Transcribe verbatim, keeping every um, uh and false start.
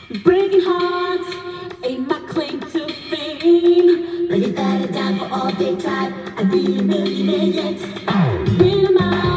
Breaking hearts ain't my claim to fame. Bring it better down for all they tried. I'd be a millionaire yet. Win 'em out.